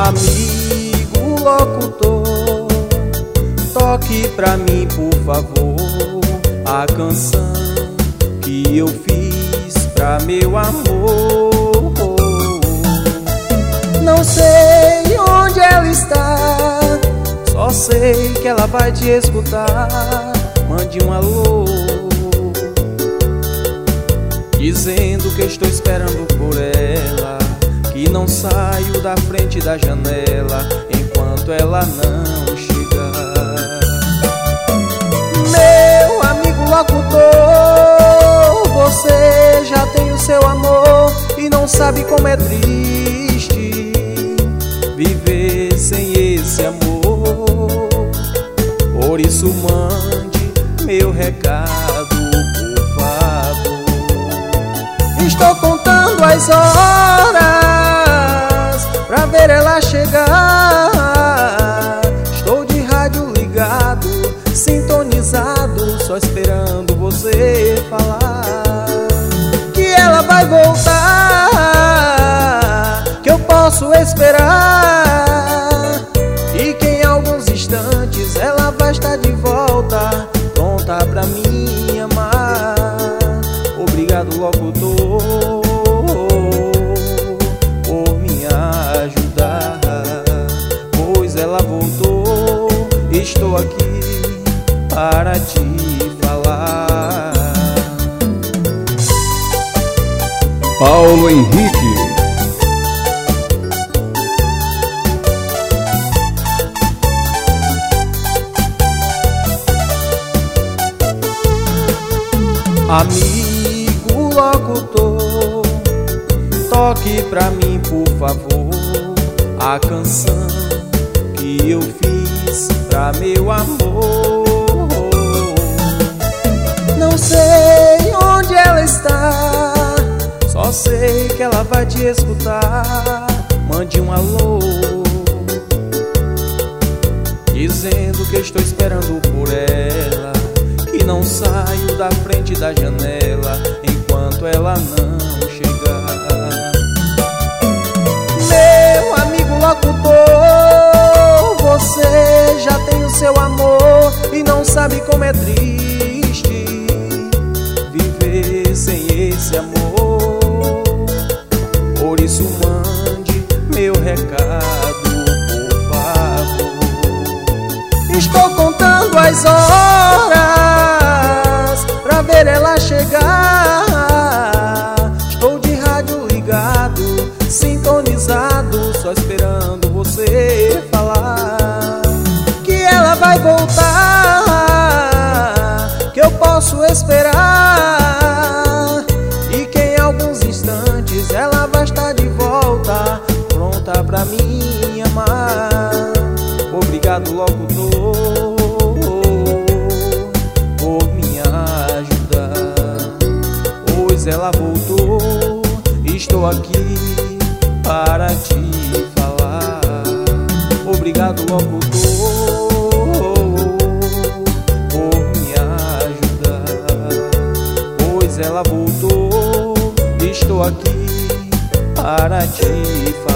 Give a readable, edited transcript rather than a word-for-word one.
Amigo locutor, toque pra mim, por favor, a canção que eu fiz pra meu amor. Não sei onde ela está, só sei que ela vai te escutar. Mande um alô, dizendo que estou esperando por ela, que não saio da frente da janela enquanto ela não chegar. Meu amigo locutor, você já tem o seu amor e não sabe como é triste viver sem esse amor. Por isso mande meu recado, por favor. Estou contando as horas pra ver ela chegar. Estou de rádio ligado, sintonizado, só esperando você falar que ela vai voltar, que eu posso esperar e que em alguns instantes ela vai estar de volta, pronta pra me amar. Obrigado, locutor, por me ajudar, pois ela voltou. Estou aqui para te falar. Paulo Henrique. Amigo locutor, toque pra mim, por favor, a canção que eu fiz pra meu amor. Não sei onde ela está, só sei que ela vai te escutar. Mande um alô, dizendo que estou esperando por ela, que não saio da frente da janela enquanto ela não chegar. Meu amigo locutor, você já tem o seu amor e não sabe como é triste viver sem esse amor. Por isso mande meu recado, por favor. Estou contando as horas pra ver ela chegar. Estou de rádio ligado, sintonizado, só esperando você falar que ela vai voltar, que eu posso esperar e que em alguns instantes ela vai estar de volta, pronta pra me amar. Obrigado, locutor, por me ajudar, pois ela voltou. Estou aqui para te falar. Obrigado, locutor, por me ajudar, pois ela voltou. Estou aqui para te falar.